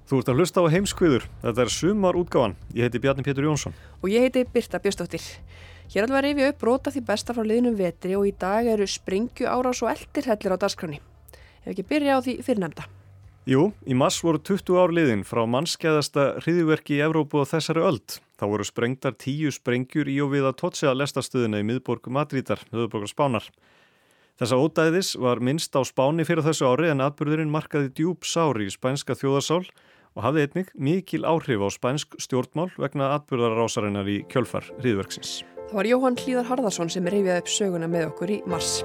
Þú ert að hlusta á Heimskviður. Þetta er sumarútgáfan. Ég heiti Bjarni Pétur Jónsson. Og ég heiti Birta Björnsdóttir. Hér ætlum við að rifja upp brota því besta frá liðnum vetri og í dag eru sprengjuárás og eldirhellir á dagskránni. Ef ekki byrja á því fyrrnefnda. Jú, í mars voru 20 ár liðin frá mannskæðasta hryðjuverki í Evrópu á þessari öld. Þá voru sprengdar 10 sprengjur í og við Atocha lestarstöðina í miðborg Madrídar, höfuðborgar Spánar. Þessa ódæðis var minnst á Spáni fyrir þessu ári en atburðurinn markaði djúp sár í spænska þjóðarsál og hafði einnig mikil áhrif á spænsk stjórnmál vegna atburðarásarinnar í kjölfar hryðjuverksins. Það var Jóhann Hlíðar Harðarsson sem rifjaði upp söguna með okkur í mars.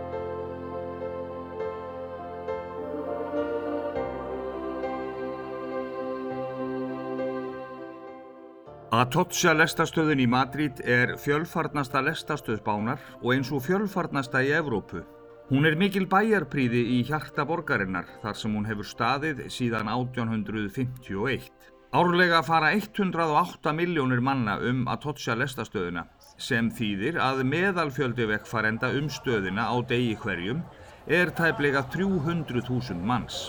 Atocha lestarstöðin í Madríd er fjölfarnasta lestarstöð Spánar og eins og fjölfarnasta í Evrópu. Hún er mikil bæjarprýði í hjarta borgarinnar þar sem hún hefur staðið síðan 1851. Árlega fara 108 milljónir manna Atocha lestarstöðina sem þýðir að meðalfjöldi vegfarenda stöðina á degi hverjum er tæplega 300.000 manns.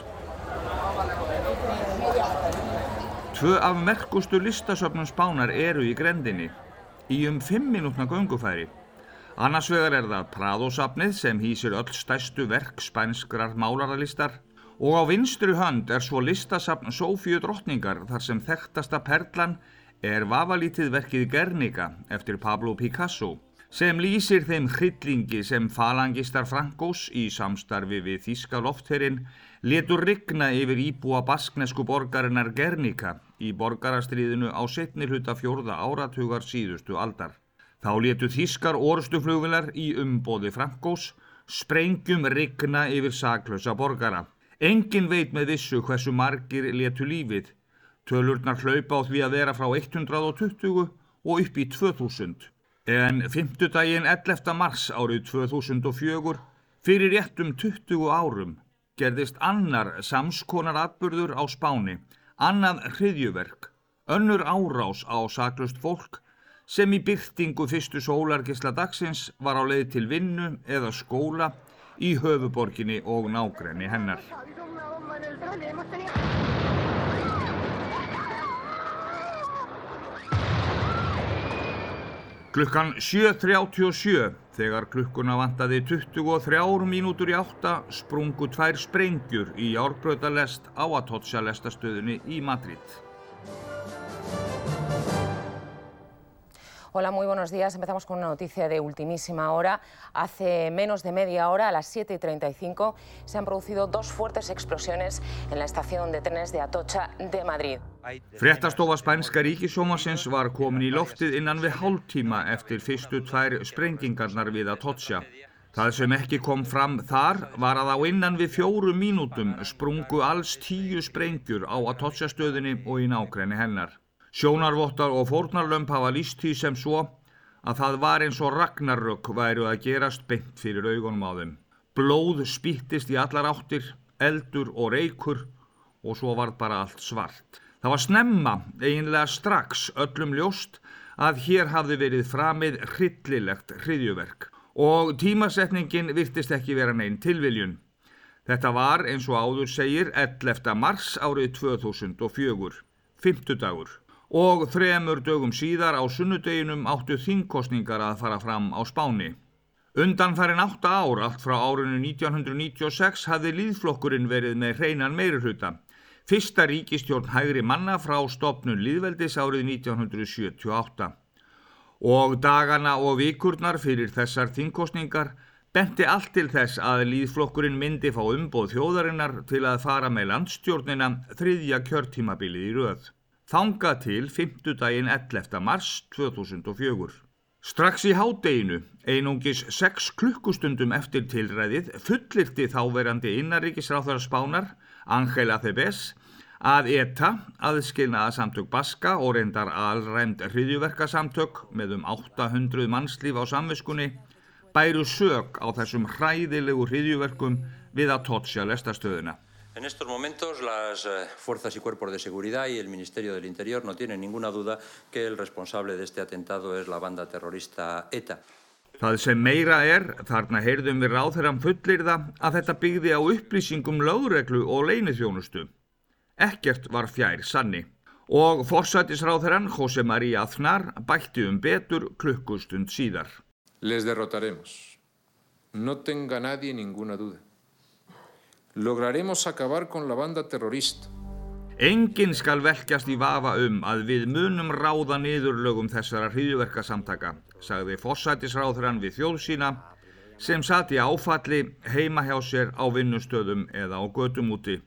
2 af merkustu listasöfnum Spánar eru í grendinni, í 5 mínútna göngufæri. Annars vegar er það Prado-safnið sem hýsir öll stærstu verk spænskrar málaralistar og á vinstri hönd er svo listasafn Sofíu drottningar þar sem þekktasta perlan er vafalítið verkið Guernica eftir Pablo Picasso sem lýsir þeim hryllingi sem falangistar Francos í samstarfi við þýska loftherinn létu rigna yfir íbúa basknesku borgarinnar Guernica í borgarastríðinu á seinni hluta 4. áratugar síðustu aldar. Þá létu þýskar orrustuflugvélar í umboði Francos sprengjum rigna yfir saklausa borgara. Enginn veit með vissu hversu margir létu lífið. Tölurnar hlaupa á því að vera frá 120 og upp í 2000. En fimmtudaginn 11. mars árið 2004, fyrir réttum 20 árum, gerðist annar samskonar atburður á Spáni, annað hryðjuverk, önnur árás á saklaust fólk sem í birtingu fyrstu sólargeisla dagsins var á leið til vinnu eða skóla í höfuðborginni og nágrenni hennar. Klukkan 7:37, þegar klukkuna vantaði 23 mínútur í 8, sprungu 2 sprengjur í járnbrautarlest á Atocha lestarstöðinni í Madrid. Hola, muy buenos días. Empezamos con una noticia de ultimísima hora. Hace menos de media hora, a las 7:35, se han producido 2 fuertes explosiones en la estación de trenes de Atocha de Madrid. Fréttastofa spænska ríkissjónvarpsins var komin í loftið innan við hálftíma eftir fyrstu 2 sprengingarnar við Atocha. Það sem ekki kom fram þar var að á innan við 4 mínútum sprungu alls 10 sprengjur á Atocha stöðinni og í nágrenni hennar. Sjónarvottar og fórnarlömb hafa lýst því sem svo að það var eins og ragnarök væru að gerast beint fyrir augunum á þeim. Blóð spýttist í allar áttir, eldur og reykur og svo var bara allt svart. Það var snemma, eiginlega strax, öllum ljóst að hér hafði verið framið hryllilegt hryðjuverk og tímasetningin virtist ekki vera nein tilviljun. Þetta var, eins og áður segir, 11. mars árið 2004, fimmtudagur. Og 3 dögum síðar á sunnudeginum áttu þingkosningar að fara fram á Spáni. Undanfarin 8 ár, allt frá árinu 1996, hafði lýðflokkurinn verið með hreinan meirihluta. Fyrsta ríkisstjórn hægri manna frá stofnun lýðveldis árið 1978. Og dagana og vikurnar fyrir þessar þingkosningar benti allt til þess að lýðflokkurinn myndi fá umboð þjóðarinnar til að fara með landsstjórnina 3. kjörtímabilið í röð. Þangað til fimmtudaginn 11. mars 2004. Strax í hádeginu, einungis 6 klukkustundum eftir tilræðið, fullyrti þáverandi innanríkisráðherra Spánar, Ángel Acebes, að ETA, aðskilnaðarsamtök Baska og reyndar alræmd hryðjuverkasamtök með 800 mannslíf á samviskunni, bæru sök á þessum hræðilegu hryðjuverkum við Atocha lestarstöðina. En estos momentos las fuerzas y cuerpos de seguridad y el Ministerio del Interior no tienen ninguna duda que el responsable de este atentado es la banda terrorista ETA. Það sem meira þarna heyrðum við ráðherrann fullyrða að þetta byggði á upplýsingum lögreglu og leyniþjónustu. Ekkert var fjær sanni. Og forsætisráðherrann José María Aznar bætti betur klukkustund síðar. Les derrotaremos. No tenga nadie ninguna duda. Lograremos acabar con la banda terrorista. Enginn skal velkjast í vafa að við munum ráða niðurlögum þessara hryðjuverkasamtaka, sagði forsætisráðherrann við þjóð sína sem sat í áfalli heima hjá sér á vinnustöðum eða á götum úti.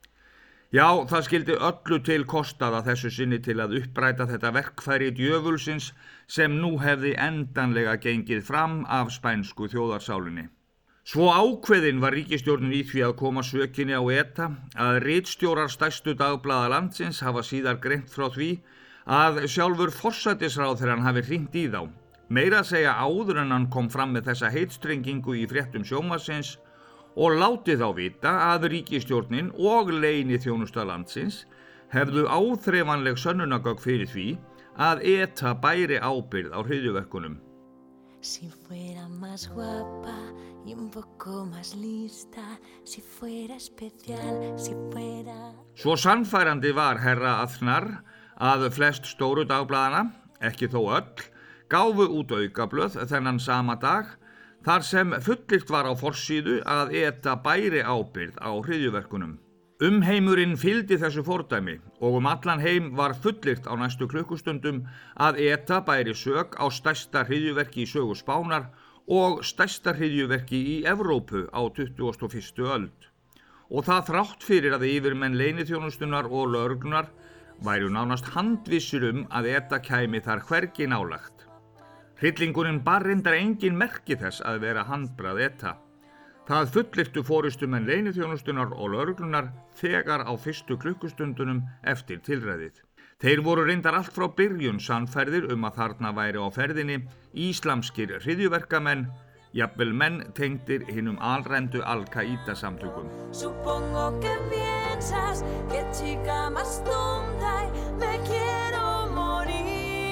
Já, það skildi öllu til kostaða þessu sinni til að uppræta þetta verkfæri djöfulsins sem nú hefði endanlega gengið fram af spænsku þjóðarsálinni. Svo ákveðin var ríkisstjórnin í því að koma sökinni á ETA að ritstjórar stærstu dagblaða landsins hafa síðar greint frá því að sjálfur forsætisráðherrann hafi hringt í þá. Meira að segja áður en hann kom fram með þessa heitstrengingu í fréttum sjónvarpsins og látið þá vita að ríkisstjórnin og leyniþjónusta landsins hefðu áþreifanleg sönnunargögn fyrir því að ETA bæri ábyrgð á hryðjuverkunum. Si fuera más guapa y un poco más lista, si fuera especial, si fuera... Svo sannfærandi var herra Aznar að flest stóru dagblaðana, ekki þó öll, gáfu út aukablöð þennan sama dag þar sem fullyrt var á forsíðu að ETA bæri ábyrgð á hryðjuverkunum. Umheimurinn fylgdi þessu fordæmi og allan heim var fullyrt á næstu klukkustundum að ETA bæri sök á stærsta hryðjuverki í sögu Spánar og stærsta hryðjuverki í Evrópu á 21. öld. Og það þrátt fyrir að yfirmenn leyniþjónustunnar og lögreglunar væru nánast handvissir að ETA kæmi þar hvergi nálægt. Hryllingurinn bar reyndar engin merki þess að vera handbragð ETA. Það fullyrtu forystumenn leyniþjónustunnar og lögreglunar þegar á fyrstu klukkustundunum eftir tilræðið. Þeir voru reyndar allt frá byrjun sannfærðir að þarna væri á ferðinni íslamskir hryðjuverkamenn, jafnvel menn tengdir hinum alrændu Al-Qaida samtökum. Supongo que piensas que chica más tonta y me quiero morir,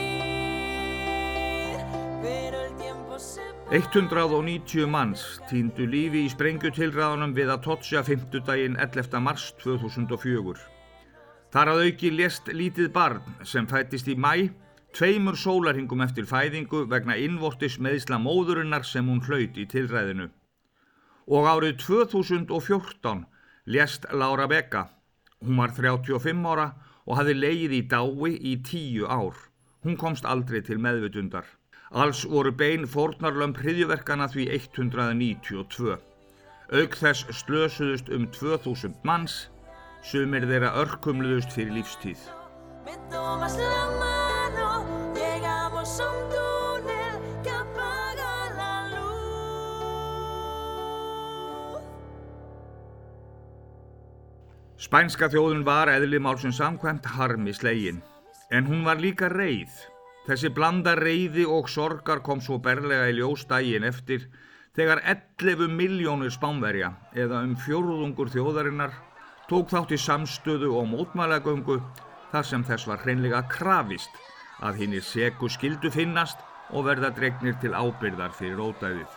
pero el tiempo se... 190 manns týndu lífi í sprengjutilræðunum við Atocha fimmtudaginn 11. mars 2004. Þar að auki lést lítið barn sem fæddist í maí, 2 sólarhringum eftir fæðingu vegna innvortis meiðsla móðurinnar sem hún hlaut í tilræðinu. Og árið 2014 lést Laura Vega. Hún var 35 ára og hafði legið í dái í 10 ár. Hún komst aldrei til meðvitundar. Alls voru bein fórnarlömb hryðjuverkana því 192. Auk þess slösuðust 2000 manns, sumir þeirra örkumluðust fyrir lífstíð. Spænska þjóðin var eðli málsins samkvæmt harmi slegin, en hún var líka reið. Þessi blanda reiði og sorgar kom svo berlega í ljós daginn eftir þegar 11 milljónir Spánverja, eða 1/4 þjóðarinnar, tók þátt í samstöðu og mótmælagöngu þar sem þess var hreinlega krafist að hinir seku skyldu finnast og verða dregnir til ábyrgðar fyrir ódæðið.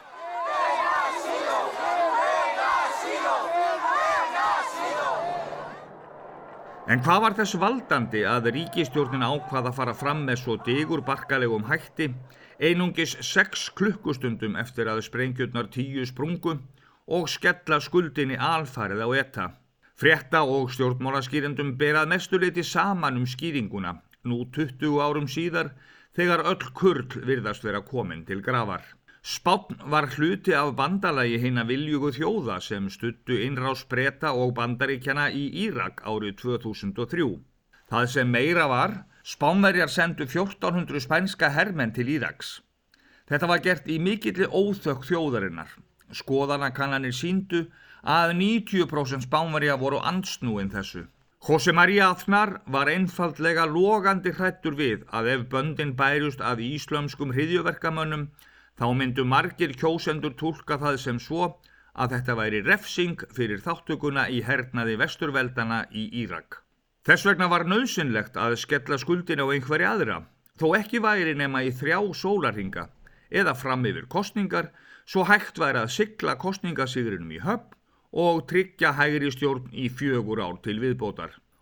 En hvað var þess valdandi að ríkisstjórnin ákvað að fara fram með svo digurbarkalegum hætti einungis 6 klukkustundum eftir að sprengjurnar 10 sprungu og skella skuldinni alfarið á ETA? Frétta- og stjórnmálaskýrendum ber að mestu leyti saman skýringuna, nú 20 árum síðar, þegar öll kurl virðast vera komin til grafar. Spánn var hluti af bandalagi hinna viljugu þjóða sem studdu innrás Breta og Bandaríkjanna í Írak árið 2003. Það sem meira var, Spánverjar sendu 1400 spænska hermenn til Íraks. Þetta var gert í mikilli óþökk þjóðarinnar. Skoðanakannanir sýndu að 90% Spánverja voru andsnúin þessu. José María Aznar var einfaldlega logandi hræddur við að ef böndin bærust að íslömskum hryðjuverkamönnum þá myndu margir kjósendur túlka það sem svo að þetta væri refsing fyrir þátttökuna í hernaði vesturveldana í Írak. Þess vegna var nauðsynlegt að skella skuldin á einhverja aðra, þó ekki væri nema í 3 sólarhringa eða fram yfir kosningar, svo hægt væri að sigla kosningasigrinum í höfn og tryggja hægri stjórn í 4 ár til viðbótar.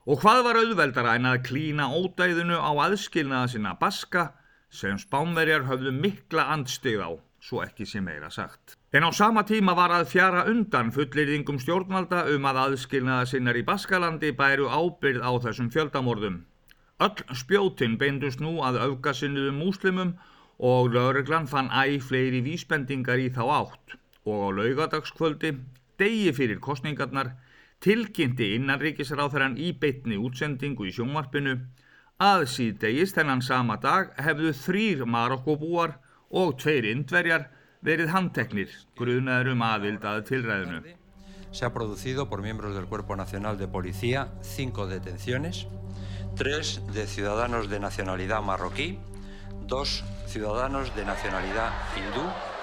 Og hvað var auðveldara en að klína ódæðinu á aðskilnaða sinna Baska sem Spánverjar höfðu mikla andstyggð á, svo ekki sé meira sagt. En á sama tíma var að fjara undan fullyrðingum stjórnvalda að aðskilnaða sinnar í Baskalandi bæru ábyrgð á þessum fjöldamorðum. Öll spjótin beindust nú að öfgasinnuðum múslimum og lögreglan fann æ fleiri vísbendingar í þá átt og á laugadagskvöldi, degi fyrir kosningarnar, tilkynnti innanríkisráðherrann í beinni útsendingu í sjónvarpinu að síðdegis þennan sama dag hefðu 3 Marokkóbúar og 2 Indverjar verið handteknir, grunaðir aðild að tilræðinu. Se ha producido por miembros del Cuerpo Nacional de Policía 5 detenciones, 3 de ciudadanos de nacionalidad marroquí, 2 ciudadanos de nacionalidad hindú.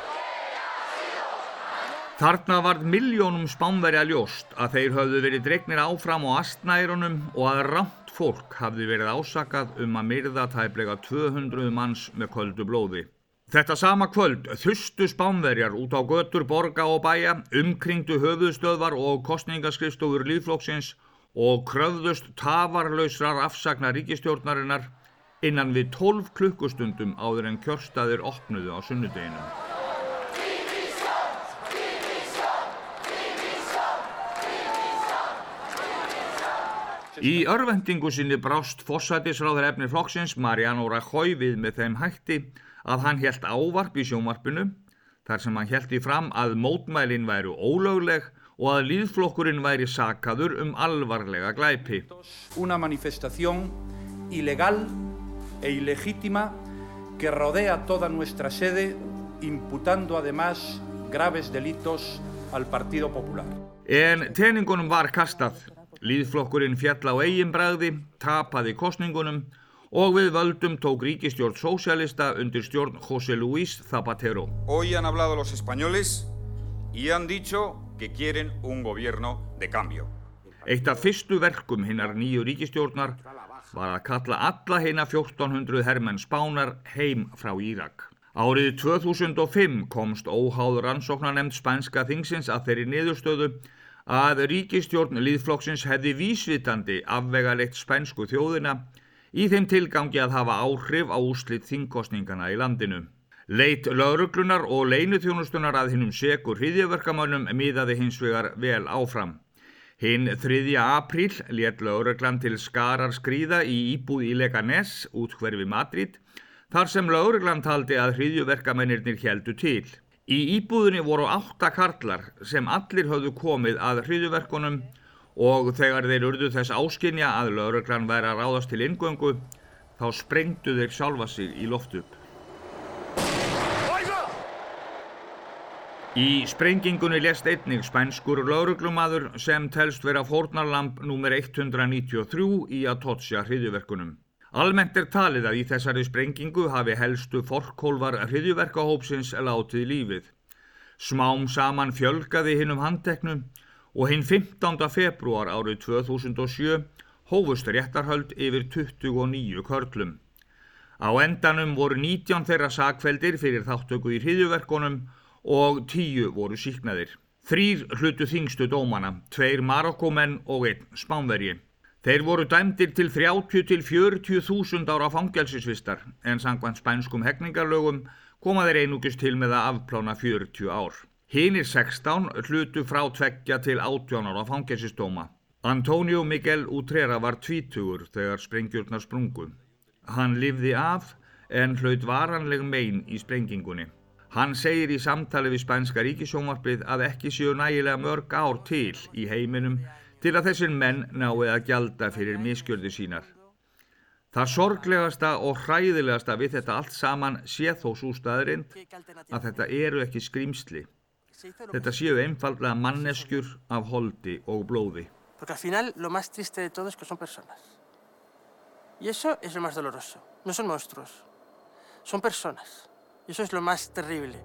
Þarna varð milljónum Spánverja ljóst að þeir höfðu verið dregnir áfram á astnærunum og að rangt fólk hafði verið ásakað að myrða tæplega 200 manns með köldu blóði. Þetta sama kvöld þustu Spánverjar út á götur borga og bæja, umkringdu höfuðstöðvar og kosningaskrifstofur Lýðflokksins og kröfðust tafarlausrar afsagnar ríkisstjórnarinnar innan við 12 klukkustundum áður en kjörstaðir opnuðu á sunnudeginum. Í örvendingu sinni brást forsætisráðherra flokksins Mariano Rajoy við með þeim hætti að hann hélt ávarp í sjónvarpinu þar sem hann hélt í fram að mótmælin væru ólögleg og að Lýðflokkurinn væri sakaður alvarlega glæpi. Una manifestación ilegal e ilegítima que rodea toda nuestra sede, imputando además graves delitos al Partido Popular. En teningunum var kastað. Lýðflokkurinn féll á eigin bragði, tapaði kosningunum og við völdum tók ríkisstjórn sósíalista undir stjórn José Luis Zapatero. Hoy han hablado los españoles y han dicho que quieren un gobierno de cambio. Eitt af fyrstu verkum hinnar nýju ríkisstjórnar var að kalla alla hina 1400 hermenn Spánar heim frá Írak. Árið 2005 komst óháð rannsóknarnefnd spænska þingsins að þeirri niðurstöðu að ríkisstjórn Lýðflokksins hefði vísvitandi afvegaleitt spænsku þjóðina í þeim tilgangi að hafa áhrif á úrslit þingkosningana í landinu. Leit lögreglunar og leyniþjónustunnar að hinum seku hryðjuverkamönnum miðaði hins vegar vel áfram. Hinn 3. apríl lét lögreglan til skarar skríða í íbúð í Leganés, úthverfi Madrid, þar sem lögreglan taldi að hryðjuverkamennirnir héldu til. Í íbúðinni voru 8 karlar sem allir höfðu komið að hryðjuverkunum og þegar þeir urðu þess áskynja að lögreglan væri að ráðast til inngöngu, þá sprengdu þeir sjálfa sig í loft upp. Í sprengingunni lést einnig spænskur lögreglumaður sem telst vera fórnarlamb númer 193 í Atocha hryðjuverkunum. Almennt talið að í þessari sprengingu hafi helstu forkólfar hryðjuverkahópsins látið lífið. Smám saman fjölgaði hinum handteknum og hinn 15. febrúar árið 2007 hófust réttarhöld yfir 29 körlum. Á endanum voru 19 þeirra sakfelldir fyrir þátttöku í hryðjuverkunum og 10 voru sýknaðir. 3 hlutu þyngstu dómana, 2 Marokkómenn og 1 Spánverji. Þeir voru dæmdir til 30 til 40.000 ára fangelsisvistar en samkvæmt spænskum hegningarlögum koma þeir einungis til með að afplána 40 ár. Hinir 16 hlutu frá 2 til 18 ára fangelsisdóma. Antonio Miguel Utrera var 20 þegar sprengjurnar sprungu. Hann lifði af en hlaut varanleg mein í sprengingunni. Hann segir í samtali við spænska ríkissjónvarpið að ekki séu nægilega mörg ár til í heiminum til að þessir menn nái að gjalda fyrir misgjörðir sínar. Það sorglegasta og hræðilegasta við þetta allt saman sé þó sú staðreynd að þetta eru ekki skrímsli. Þetta séu einfaldlega manneskjur af holdi og blóði. Porque al final lo más triste de todo es que son personas. Y eso es lo más doloroso. No son monstruos. Son personas. Y eso es lo más terrible.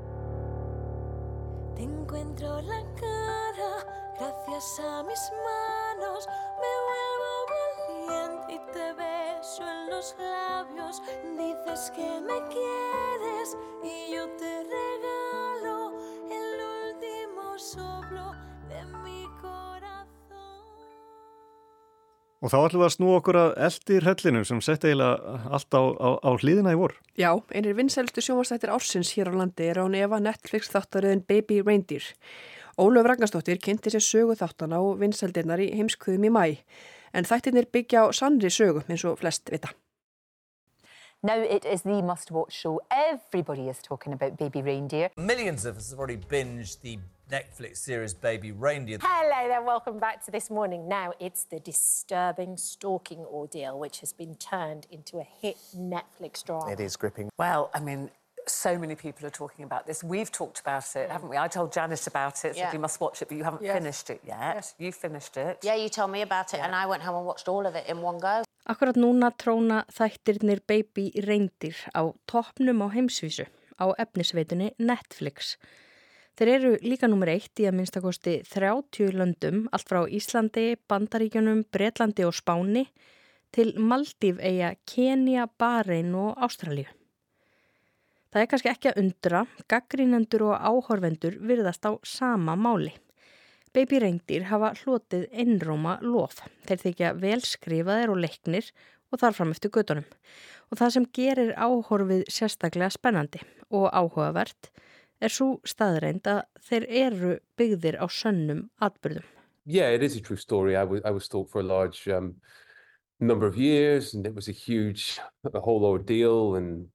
Te encuentro la cara, gracias a mis manos me vuelvo valiente y te beso en los labios. Dices que me quieres y yo te regalo el último soplo de mi corazón. Og þá ætlum við að snúa okkur að eldirhellinum sem sett eiginlega allt á hliðina í vor. Já, einir vinsælustu sjónvarpsþættir ársins hér á landi er án efa Netflix þáttaröðin Baby Reindeer. Ólöf Ragnarsdóttir kynnti sér sögu þáttana og vinsældirnar í heimskviðum í maí. En þættirnir byggja á sannri sögu eins og flest vita. Now it is the must-watch show. Everybody is talking about Baby Reindeer. Millions of us have already binged the Netflix series Baby Reindeer. Hello there, welcome back to This Morning. Now, it's the disturbing stalking ordeal which has been turned into a hit Netflix drama. It is gripping. Well, I mean, so many people are talking about this. We've talked about it, haven't we? I told Janet about it, said you must watch it, but you haven't finished it yet. Yes. You finished it. Yeah, you told me about it and I went home and watched all of it in one go. Akkurat núna tróna þættirnir Baby Reindeer á toppnum á heimsvísu á efnisveitunni Netflix. Þeir eru líka númer 1 í að minnstakosti 30 löndum, allt frá Íslandi, Bandaríkjunum, Bretlandi og Spáni til Maldíveyja, Kenía, Barein og Ástralíu. Það er kannski ekki að undra, gagnrýnendur og áhorfendur virðast á sama máli. Baby Reindeer hafa hlotið einróma lof. Þeir þykja vel skrifaðir og leiknir og þar fram eftir götunum. Og það sem gerir áhorfið sérstaklega spennandi og áhugavert er svo staðreind að þeir eru byggðir á sönnum atburðum. Yeah, it is a true story. I was stalked for a large number of years, and it was a whole ordeal, and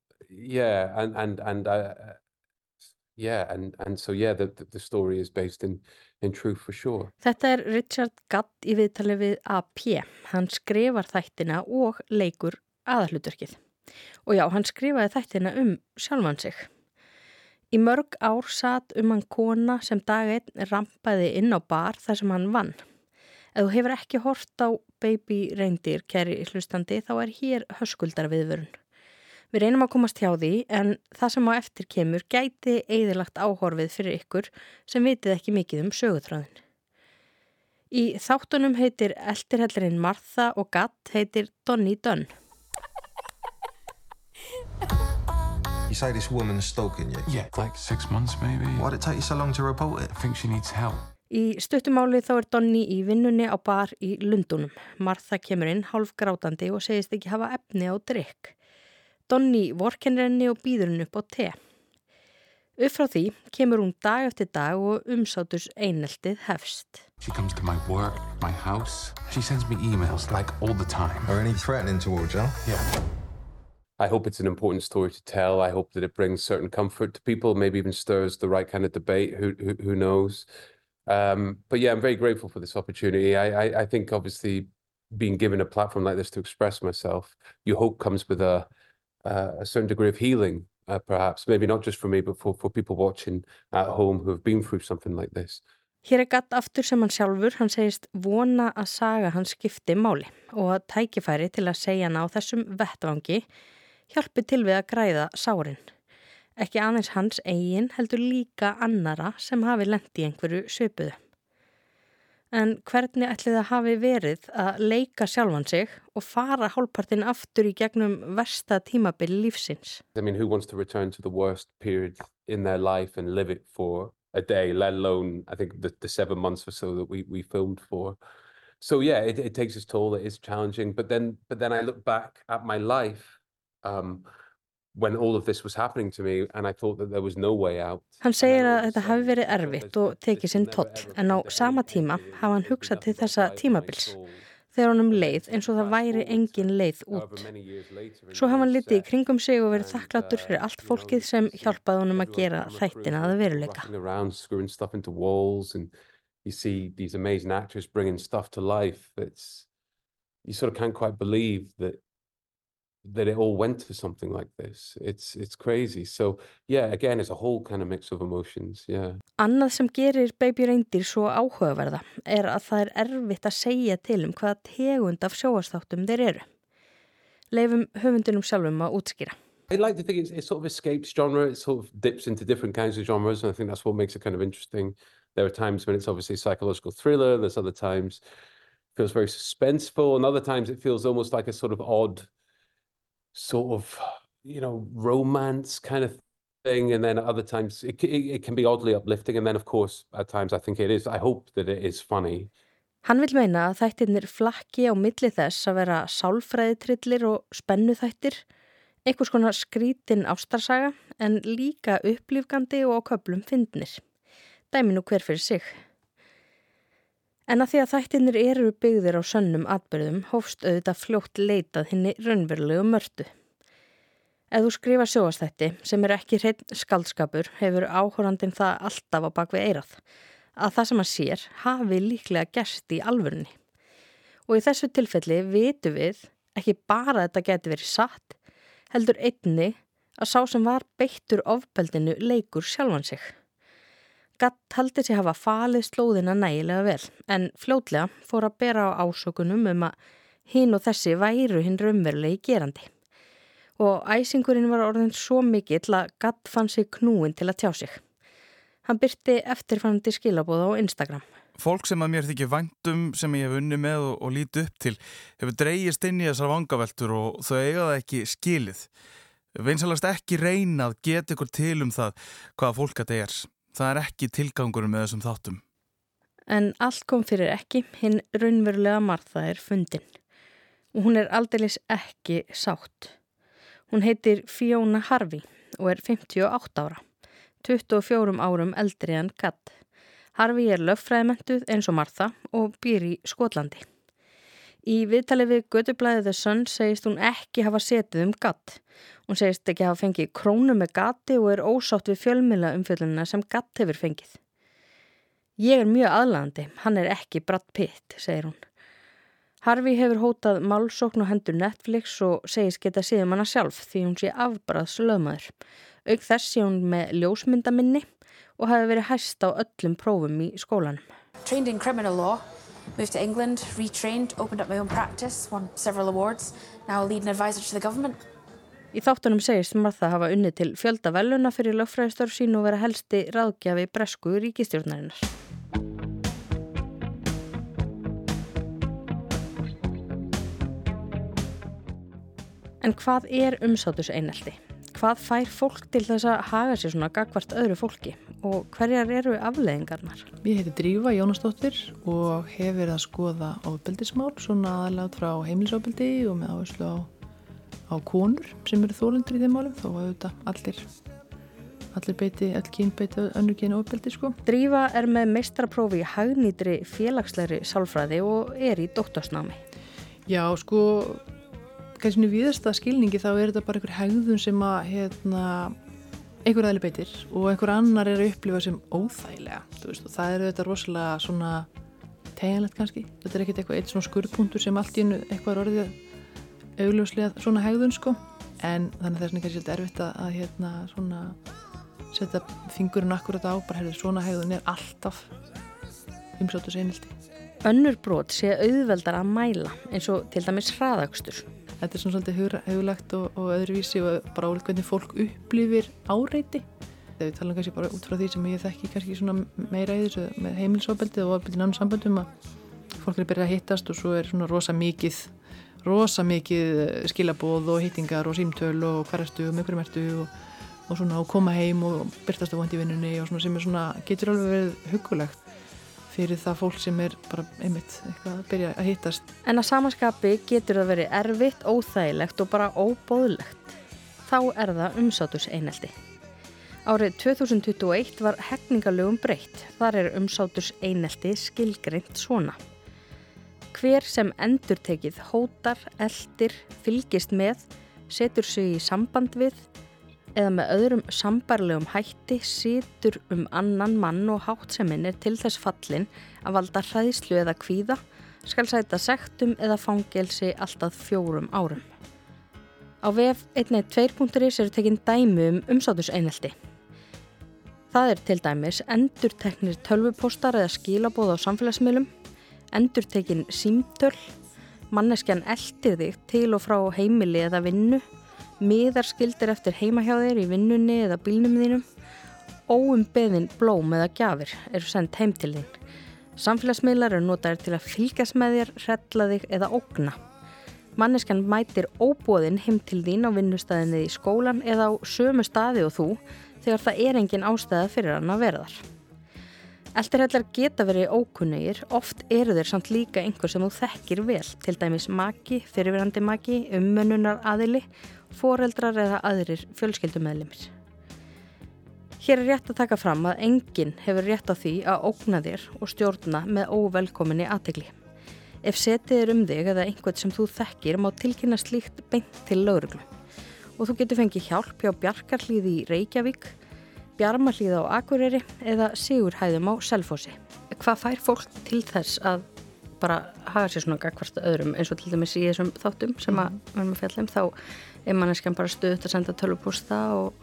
the story is based in truth for sure. Þetta er Richard Gadd í viðtali við AP. Hann skrifar þættina og leikur aðalhlutverkið. Og já, hann skrifaði þættina sjálfan sig. Í mörg ár sat hann kona sem dag einn rampaði inn á bar þar sem hann vann. Ef þú hefur ekki hort á Baby Reindeer, kæri hlustandi, þá er hér höskuldar viðvörun. Við reynum að komast hjá því, en það sem á eftir kemur gæti eyðilagt áhorfið fyrir ykkur sem vitið ekki mikið söguþráðin. Í þáttunum heitir eldirhellirinn Martha og Gadd heitir Donnie Dunn. You say this woman's stalking you? Yeah, like 6 months maybe. Why'd it take you so long to report it? I think she needs help. Í stuttumáli þá er Donnie í vinnunni á bar í Lundúnum. Martha kemur inn hálf grátandi og segist ekki hafa efni á drykk. Donnie vorkennir henni og býður henni upp á te. Upp frá því kemur hún dag eftir dag og umsáturs eineltið hefst. She comes to my work, my house. She sends me emails like all the time. Are any threatening towards you? Yeah. I hope it's an important story to tell. I hope that it brings certain comfort to people, maybe even stirs the right kind of debate. Who knows? But yeah, I'm very grateful for this opportunity. I think obviously being given a platform like this to express myself, you hope comes with a certain degree of healing, perhaps. Maybe not just for me, but for people watching at home who have been through something like this. Hér er Gadd aftur sem hann sjálfur, hann segist vona að saga hans skipti máli og að tækifæri til að segja hann á þessum vettvangi hjálpi til við að græða sárin. Ekki aðeins hans eigin heldur líka annara sem hafi lent í einhverju svipuðu. En hvernig ætli það hafi verið að leika sjálfan sig og fara hálfpartinn aftur í gegnum versta tímabil lífsins? I mean, who wants to return to the worst period in their life and live it for a day, let alone, I think, the 7 months or so that we filmed for. So yeah, it takes its toll, it is challenging. But then I look back at my life when all of this was happening to me and I thought that there was no way out. Hann segir að þetta hafi verið erfitt og tekið sinn toll, en á sama tíma hafa hann hugsað til þessa tímabils. Þegar honum leið eins og það væri engin leið út. Svo hafa hann litið í kringum sig og verið þakklátur fyrir allt fólkið sem hjálpaði honum að gera þættina að veruleika. You see these amazing actors bringing stuff to life. You sort of can't quite believe that it all went to something like this. It's crazy. So yeah, again, it's a whole kind of mix of emotions. Yeah. Annað sem gerir Baby Reindeer svo áhugaverða er að það er erfitt að segja til hvaða tegund af sjónvarpsþáttum þeir eru. Leifum höfundinum sjálfum að útskýra. I like to think it sort of escapes genre. It sort of dips into different kinds of genres, and I think that's what makes it kind of interesting. There are times when it's obviously a psychological thriller. There's other times it feels very suspenseful, and other times it feels almost like a sort of odd, sort of, romance kind of thing. And then at other times it can be oddly uplifting. And then, of course, at times I think it is. I hope that it is funny. Hann vil meina að þættirnir flakki á milli þess að vera sálfræðitrillir og spennuþættir, einhvers konar skrítin ástarsaga en líka upplífgandi og á köflum fyndnir. Dæmi nú hver fyrir sig. En að því að þættirnir eru byggðir á sönnum atburðum hófst auðvitað fljótt leitað hinni raunverulegu Mörtu. Ef þú skrifar sjónvarpsþætti sem ekki hreinn skáldskapur hefur áhorfandinn það alltaf á bak við eyrað, að það sem hann sér hafi líklega gerst í alvörunni. Og í þessu tilfelli vitum við ekki bara að þetta geti verið satt, heldur einnig að sá sem var beittur ofbeldinu leikur sjálfan sig. Gatt taldi sig hafa falið slóðina nægilega vel, en fljótlega fór að bera á ásökunum að hinn og þessi væru hinn raunverulegi gerandi. Og æsingurinn var orðin svo mikill að Gatt fann sig knúin til að tjá sig. Hann birti eftirfarandi skilaboð á Instagram. Fólk sem að mér þykir væntum, sem ég hef unnið með og líti upp til, hefur dregist inn í þessar vangaveltur og þau eiga það ekki skilið. Vinsalast ekki reyna að geta ykkur til það hvaða fólk þetta er. Það er ekki tilgangurum með þessum þáttum. En allt kom fyrir ekki, hinn raunverulega Martha er fundin. Og hún er aldeilis ekki sátt. Hún heitir Fiona Harvey og er 58 ára. 24 árum eldri en Gatt. Harvey er lögfræðimenntuð eins og Martha og býr í Skotlandi. Í viðtali við götublaðið The Sun segist hún ekki hafa setið Gatt. Hún segist ekki hafa fengið krónu með Gatti og er ósátt við fjölmiðla umfjöllunina sem Gatt hefur fengið. Ég er mjög aðlaðandi, hann er ekki Brad Pitt, segir hún. Harvey hefur hótað málsókn á hendur Netflix og segist geta séð hana sjálf því hún sé afbragðs lögmaður. Auk þess sé hún með ljósmyndaminni og hafi verið hæst á öllum prófum í skólanum. Trained in criminal law, moved to England, retrained, opened up my own practice, won several awards, now lead an advisor to the government. Í þáttunum segist Martha hafa unnið til fjölda verðlauna fyrir lögfræðistörf sín og vera helsti ráðgjafi bresku ríkisstjórnarinnar. En hvað er umsáturseinelti? Hvað fær fólk til þess að haga sér svona gagnvart öðru fólki og hverjar eru afleiðingarnar? Ég heiti Drífa Jónasdóttir og hef verið að skoða ofbeldismál, svona aðalega frá heimilisofbeldi og með áherslu á konur sem eru þolendur í þeim málum, þó að auðvitað allir beiti, öll kyn beiti önnur kyn ofbeldi, sko. Drífa er með meistaraprófi í hagnýtri félagslegri sálfræði og er í doktorsnámi. Já, sko, kannski víðasta skilningi þá er þetta bara einhver hegðun sem að einhver aðli beitir og einhver annar er að upplifa sem óþægilega, þú veist, og það er þetta rosalega svona teygjanlegt kannski. Þetta er ekkert eitt svona skurðpunktur sem allt í einu eitthvað er orðið augljóslega svona hegðun, sko, en þannig að það er kannski erfitt að svona setja fingurinn akkurat á, bara svona hegðun er alltaf umsáturseinelti. Önnur brot sé auðveldar að mæla eins og til dæmis hraðakstur. Þetta er svona svolítið huglægt og öðruvísi og bara ólíkt hvernig fólk upplifir áreiti. Þegar við talum kannski bara út frá því sem ég þekki kannski svona meira í þessu með heimilisofbeldi og ofbeldi í nánum samböndum að fólk er byrjað að hittast og svo er svona rosa mikið skilaboð og hittingar og símtöl og hvar ertu og með hverjum ertu og svona og koma heim og birtast á vond í vinnunni og svona sem er svona getur alveg verið hugulegt fyrir það fólk sem er bara einmitt eitthvað að byrja að hittast. En að samanskapi getur það verið erfitt, óþægilegt og bara óboðlegt. Þá er það umsáturseinelti. Árið 2021 var hegningalögum breytt. Þar er umsáturseinelti skilgreint svona. Hver sem endurtekið hótar, eldir, fylgist með, setur sig í samband við eða með öðrum sambarlegum hætti situr annan mann og háttsemin er til þess fallin að valda hræðslu eða kvíða skal sæta sektum eða fangelsi allt að 4 árum. Á vef 112.is eru tekin dæmi umsáturseinelti. Það er til dæmis endurteknir tölvupóstar eða skilaboð á samfélagsmiðlum, endurtekin símtöl, manneskjan eldir þig til og frá heimili eða vinnu, miðar skildir eftir heima hjá þér í vinnunni eða bílnum þínum, óumbeðin blóm eða gjafir eru send heim til þín. Samfélagsmiðlar eru notaðir til að fylgjast með þér, hrella þig eða ógna. Manneskjan mætir óboðin heim til þín á vinnustæðinni í skólan eða á sömu staði og þú þegar það er engin ástæða fyrir hann að vera þar. Eldirhellar geta verið ókunnugir, oft eru þeir samt líka einhver sem þú þekkir vel, til dæmis maki, fyrrverandi maki, umönnunar aðili, foreldrar eða aðrir fjölskyldumeðlimir. Hér er rétt að taka fram að enginn hefur rétt á því að ógna þér og stjórna með óvelkominni athygli. Ef setið þig eða einhvern sem þú þekkir má tilkynna slíkt beint til lögreglu. Og þú getur fengið hjálp hjá Bjarkarhlíð í Reykjavík, Bjarmahlíð á Akureyri eða Sigurhæðum á Selfossi. Hvað fær fólk til þess að bara haga sér svona gagnvart öðrum eins og til dæmis í þessum þáttum sem við erum að fjalla þá er manneskjan bara stöðugt að senda tölvupósta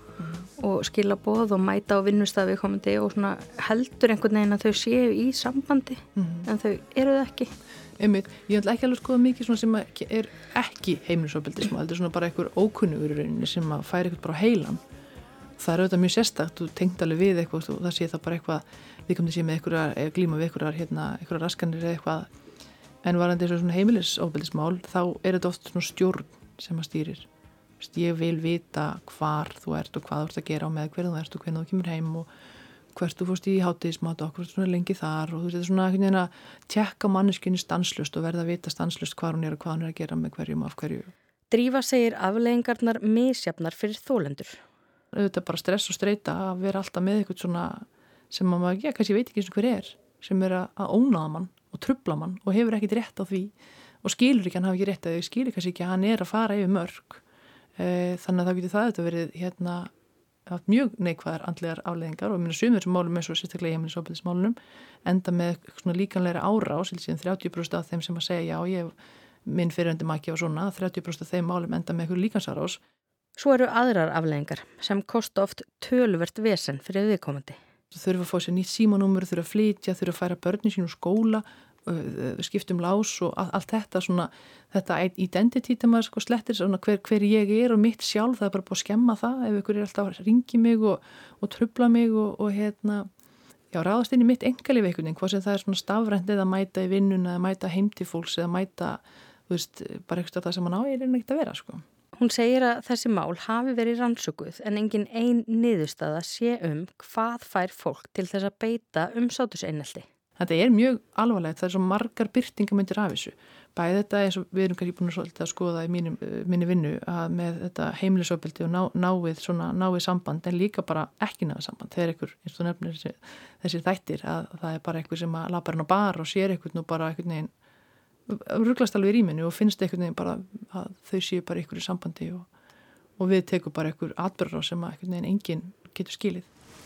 og skilaboð og mæta á vinnustað viðkomandi og svona heldur einhvern veginn að þau séu í sambandi en þau eru það ekki. Einmitt, ég ætla ekki alveg að skoða mikið svona sem er ekki heimilisofbeldi sem heldur svona bara einhver ókunnugur í rauninni sem að færi eitthvað bara á heilan. Það er auðvitað mjög sérstakt, þú tengt alveg við eitthvað og það sé það bara eitthvað, viðkomandi sé með einhverjar glíma við einhverjar raskanir eða eitthvað. En varandi eins og svona heimilisofbeldismál, þá er þetta oft svona stjórn sem að stýrir. Ég vil vita hvar þú ert og hvað þú ert að gera og með hverju þú ert og hvernig þú kemur heim og hvert þú fórst í hádegismat og okkur svona lengi þar og þú veist, þetta er svona einhvern veginn að tékka manneskjunni stanslaust og verða að vita stanslaust hvar hún er og hvað hún er að gera með hverjum og af hverju. Drífa segir afleiðingarnar misjafnar fyrir þolendur. Auðvitað bara stress og streita að vera alltaf með eitthvað svona sem að maður, kannski veit ekki eins og hver er, sem er að ónaða mann og trufla mann og hefur ekkit rétt á því og skilur ekki, hann hafi ekki rétt á því, skilur kannski ekki að hann er að fara yfir mörg. Þannig að þá getur það auðvitað verið mjög neikvæðar andlegar afleiðingar og sumir sem málum eins og sérstaklega í heimilisofbeldismálunum enda með svona líkanlega árás, síðan 30% af þeim sem að segja já, minn fyrrverandi maki og svona, 30% af þeim málum enda með eitthvað líkansárás. Svo eru aðrar afleiðingar sem kosta oft töluvert vesen fyrir viðkomandi. Þú þurfa að fá sér nýtt símanúmer, þurfa að flytja, þurfa að færa börnin sín úr skóla, skiptum lás og allt þetta svona, þetta identity þegar maður slettir svona hver ég er og mitt sjálf, það er bara búið að skemma það ef ykkur er alltaf að ringi mig og trufla mig og ráðast inn í mitt einkalíf einhvern veginn, hvað sem það er svona stafrænt eða mæta í vinnuna eða mæta heim til fólks eða mæta, þú veist, bara eitthvað það sem maður á er ekkert að vera, sko. Hún segir að þessi mál hafi verið rannsökuð en engin ein niðurstaða sé hvað fær fólk til þess að beita umsáturseinelti. Þetta er mjög alvarlegt, það er svo margar birtingamyndir af þessu. Bæði þetta eins og við erum kannski búin að skoða í minni vinnu að með þetta heimilisofbeldi og náið samband en líka bara ekki náið samband. Það er einhver, eins og nefnir þessir þættir að það er bara einhver sem að labbar hann á bar og sér einhvern og bara einhvern veginn ruglast alveg í rýminu og finnst einhvern veginn bara að þau séu bara einhverju sambandi og við tekum bara einhver atburðar sem að einhvern veginn enginn getur skilið.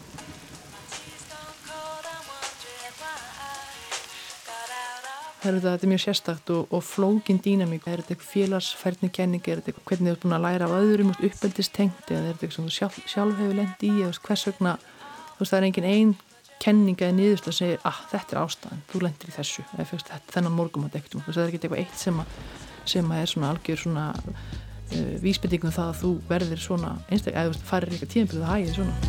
Þetta er mjög sérstakt og flókin dýnamík. Er þetta eitthvað félagsfærnikenning, er þetta eitthvað hvernig þú ert búin að læra af öðrum uppeldistengt eða er þetta eitthvað sem þú sjálf hefur lent í eða hvers vegna, þú veist það er engin ein kenninga eða niðurstöð að segja þetta er ástæðan, þú lendir í þessu eða fyrst þennan morgumat ekkert það er ekki eitthvað eitt sem er svona algjör svona vísbendingum það að þú verðir svona einstaklega, eða þú farir eitthvað tíðanbyrðu að hægið svona.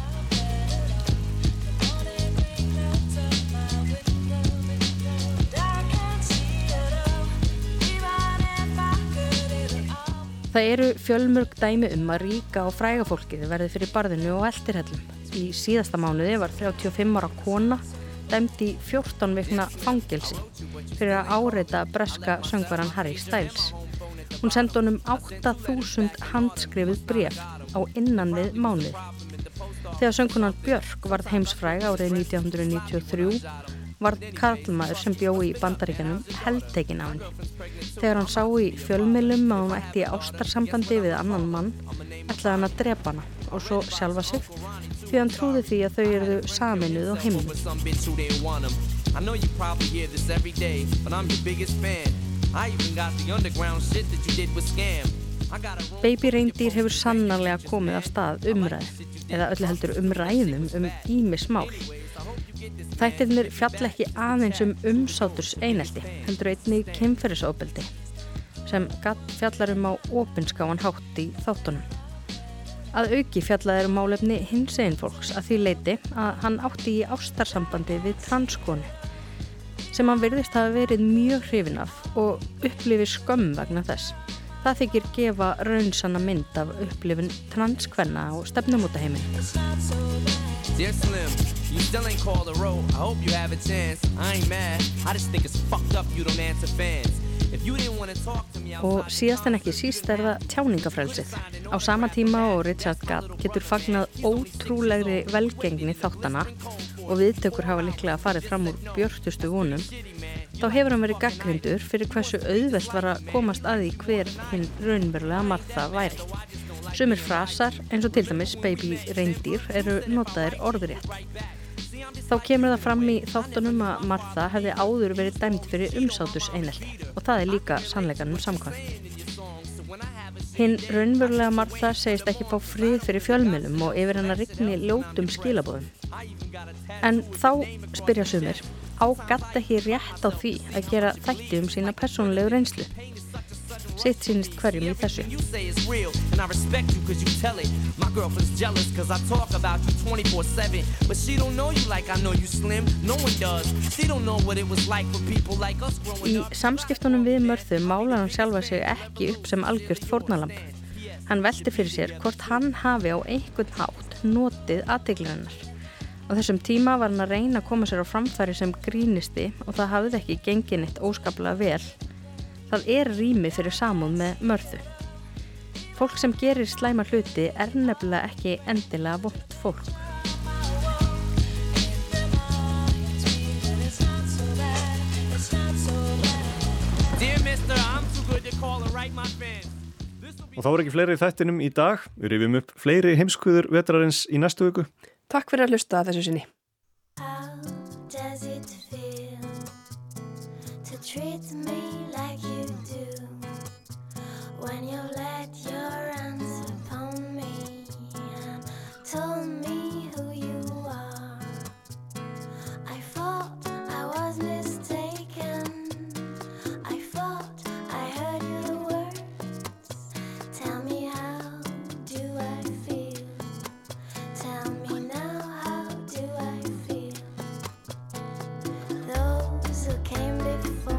Það eru fjölmörg dæmi að ríka og fræga fólkið verði fyrir barðinu og eldirhellum. Í síðasta mánuði var 35 ára kona dæmd í 14 vikna fangelsi fyrir að áreita breska söngvaran Harry Styles. Hún sendi honum 8.000 handskrifuð bréf á innan við mánuði. Þegar söngkonan Björk varð heimsfræg árið 1993 varð karlmaður sem bjó í Bandaríkjanum heltekinn af henni. Þegar hann sá í fjölmiðlum að hún ætti í ástarsambandi við annan mann, ætlaði hann að drepa hana og svo sjálfa sig, því hann trúði því að þau yrðu sameinuð á himni. Baby Reindeer hefur sannarlega komið af stað umræðu, eða öllu heldur umræðum ýmis mál. Þættirnir fjalla ekki aðeins umsáturseinelti, heldur einnig kynferðisofbeldi, sem fjallar á opinskáan hátt í þáttunum. Að auki fjallaði málefni hinsegin fólks að því leyti að hann átti í ástarsambandi við transkonu, sem hann virðist hafa verið mjög hrifinn af og upplifir skömm vegna þess. Það þykir gefa raunsanna mynd af upplifun transkvenna og stefnumótaheiminn. Dear Slim, you still ain't called a roll. I hope you have a chance. I ain't mad. I just think it's fucked up you don't answer fans. Og síðast en ekki síst það tjáningafrelsið. Á sama tíma og Richard Gadd getur fagnað ótrúlegri velgengni þáttana og viðtökur hafa líklega farið fram úr björtustu vonum, þá hefur hann verið gagnrýndur fyrir hversu auðvelt var að komast að því hver hinn raunverulega Martha væri. Sumir frasar, eins og til dæmis Baby Reindeer, eru notaðir orðrétt. Þá kemur það fram í þáttunum að Martha hefði áður verið dæmd fyrir umsáturseinelti og það líka sannleikanum samkvæmt. Hinn raunverulega Martha segist ekki fá frið fyrir fjölmiðlum og yfir hennar rigni ljótum skilaboðum. En þá spyrja sumir, á Gadd ekki rétt á því að gera þætti sína persónulegu reynslu? Sitt sýnist hverjum í þessu. Í samskiptunum við Mörthu málar hann sjálfa sig ekki upp sem algjört fórnarlamb. Hann velti fyrir sér hvort hann hafi á einhvern hátt notið athygli hennar. Á þessum tíma var hann að reyna að koma sér á framfæri sem grínisti og það hafði ekki gengið neitt óskaplega vel. Það rými fyrir samúð með Mörthu. Fólk sem gerir slæma hluti nefnilega ekki endilega vont fólk. Og þá ekki fleiri í þættinum í dag. Við rifjum upp fleiri heimskuður vetrarins í næstu viku. Takk fyrir að hlusta að þessu sinni. Treat me like you do when you let your hands upon me and told me who you are. I thought I was mistaken. I thought I heard your words. Tell me how do I feel? Tell me now how do I feel? Those who came before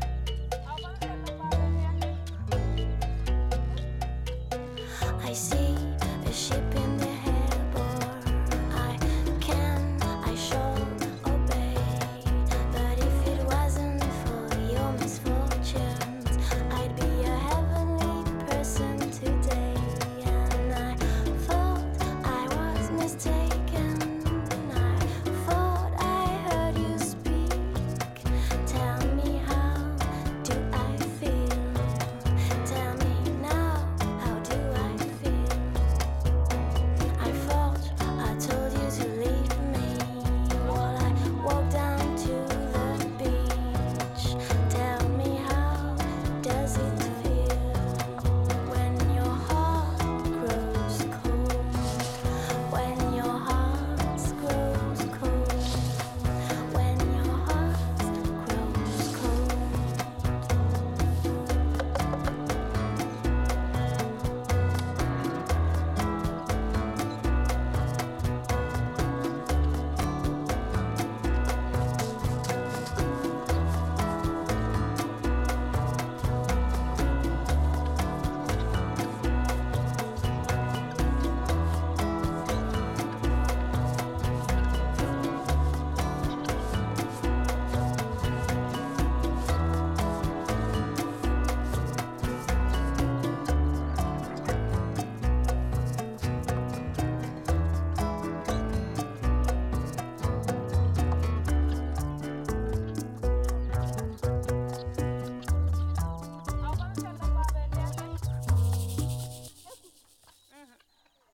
I see